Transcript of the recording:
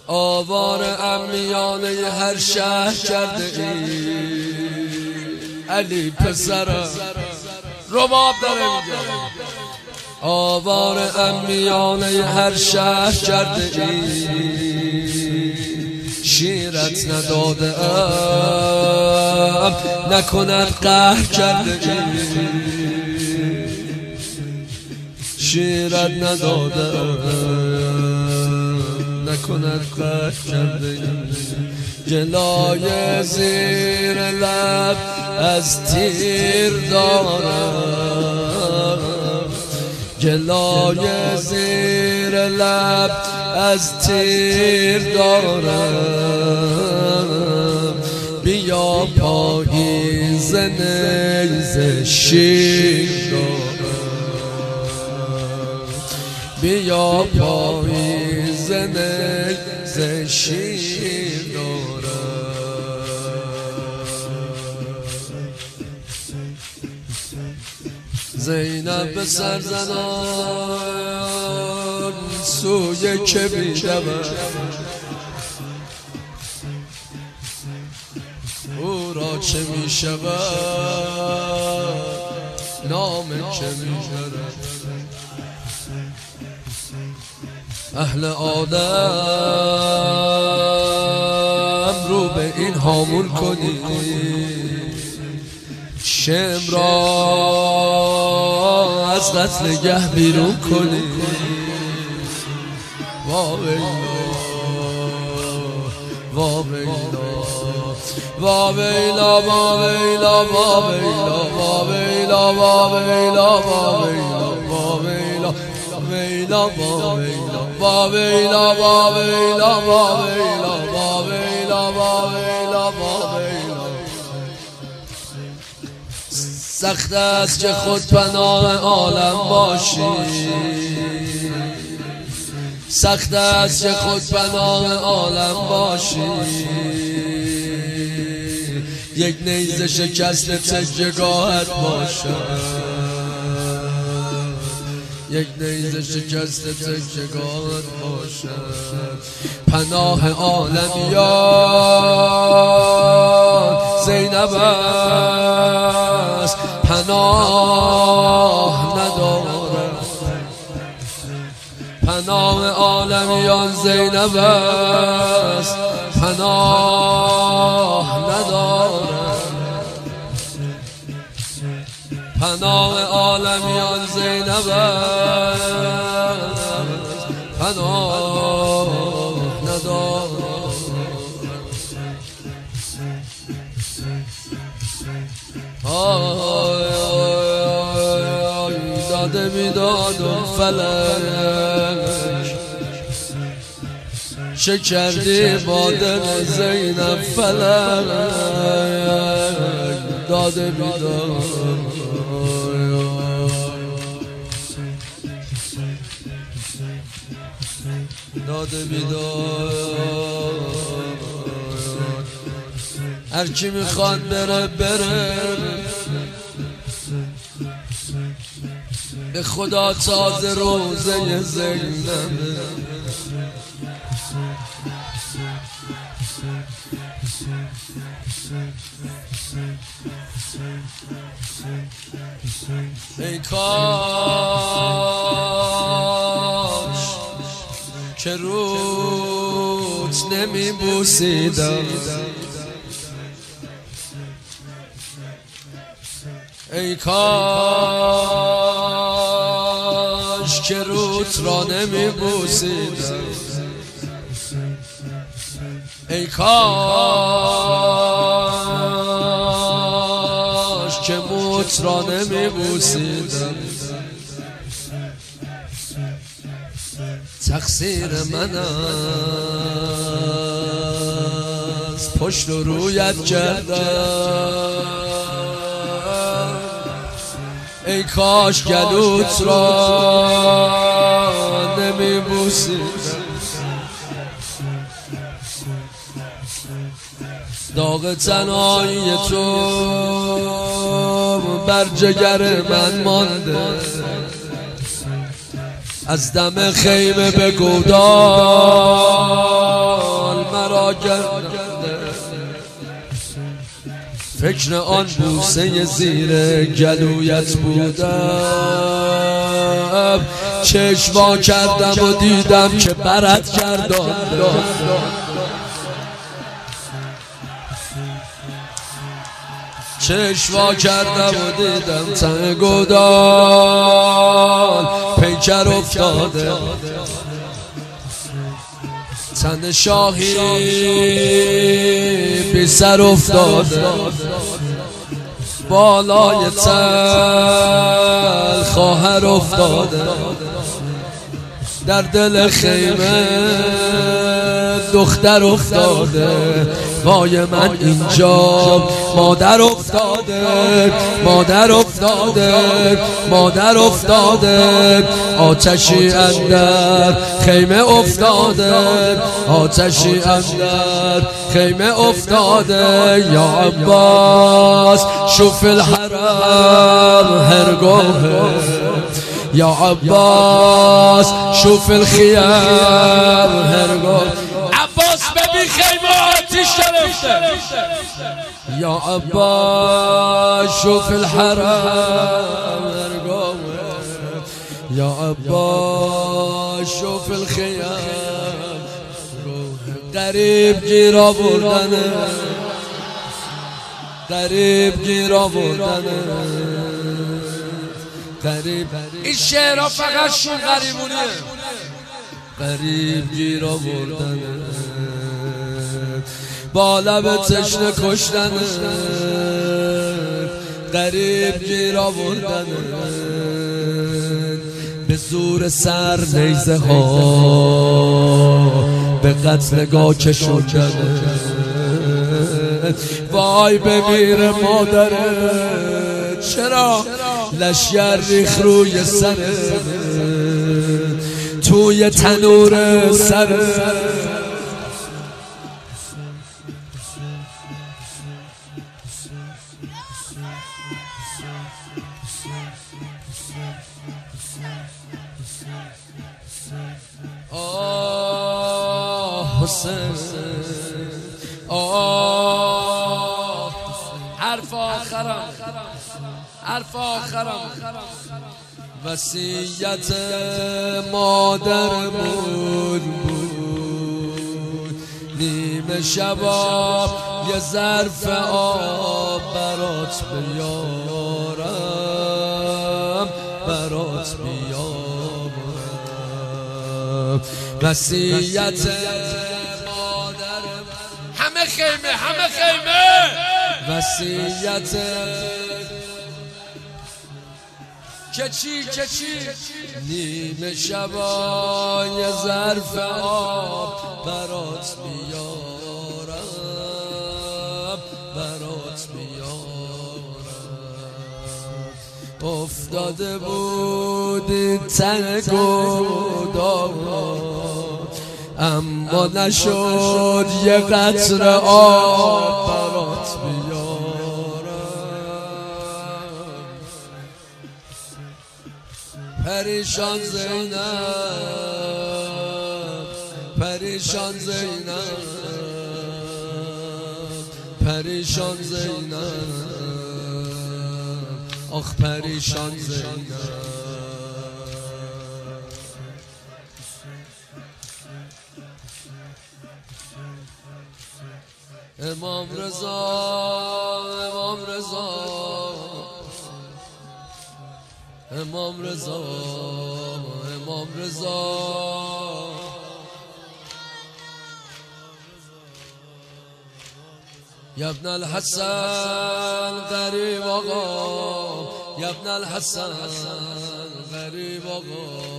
آوار امیانه هر شهر کرده ای علی پسرم رباب داره میگه آوار امیانه هر شهر کرده ای شیرت نداده ام نکند قهر کرده ای شیرت نداده ام نکند قهر کرده ای جلای زیر لب از تیر دارم جلای زیر لب از تیر دارم بیا پاییز نیز شیر دارم بیا پاییز نیز شیر دارم زینب به سرزنان سوی که بیدود او را چه می شود نام که می شود اهل آدم رو به این هامون کنی شم را از قتلگه بیرون کنی واویلا واویلا واویلا واویلا واویلا واویلا واویلا واویلا واویلا واویلا واویلا واویلا واویلا واویلا واویلا سخت است که خود پناه عالم باشی سخت است که خود پناه عالم باشی یک نیزه شکست تکیه‌گاهت باشد یک نیزه شکست تکیه‌گاهت باشد پناه عالمیان زینب است پناه ندارد پناه عالمیان زینب است پناه ندارد پناه عالمیان زینب است پناه ندارد داده بیدادم فلک چه کردی با دل زینب فلک داده بیدادم داده بیداد هر کی میخواد بره بره به خدا تازه روزه زینب ای کاش که روت نمی بوسیدم ای کاش که روت را نمی بوسیدم ای کاش که موت را نمی بوسیدم تقصیر من است پشت و رویت کردم ای کاش گلوت را نمی بوسیدم داغ تنهایی تو بر جگر من مانده از دم خیمه به گودال پراگنده فکر آن بوسه زیر گلویت بودم چشم وا کردم و دیدم که برت گردان چشم وا کردم و دیدم تن گودال پیکر افتاده تن شاهی بی سر افتاده بالای تل خواهر افتاده در دل خیمه دختر افتاده وای من اینجا مادر افتاده مادر افتاده مادر افتاده آتشی اندر خیمه افتاده آتشی اندر خیمه افتاده یا عباس شوف الحرم هرگوه یا عباس شوف الخيام هرگوه عباس ببین خیمه آتش گرفته یا عباس شوف الحرم هرگوه یا عباس شوف الخيام غریب گیر آوردنه غریب گیر آوردنه غریب این شعرها فقط شون غریبونیه غریب گیر آوردنه با لب تشنه کشتنه غریب گیر آوردنه به زور سر نیزه ها به قتلگاه کشوندنه وای بمیر مادره چرا لشگر ریخ روی سره توی تنور سره آه حسین آه حرف آخرم وصیت مادرمون بود نیمه شبا یه ظرف آب برات بیارم برات بیارم وصیت مادرمون همه خیمه وصیت که چی نیمه شبا یه ظرف آب برات بیارم برات بیارم افتاده بودی تن گودال اما نشد یه قطره آب برات بیارم پریشان زینب پریشان زینب پریشان زینب آخ پریشان زینب امام رضا امام رضا امام رضا امام رضا یا ابن الحسن غریب آقا یا ابن الحسن غریب آقا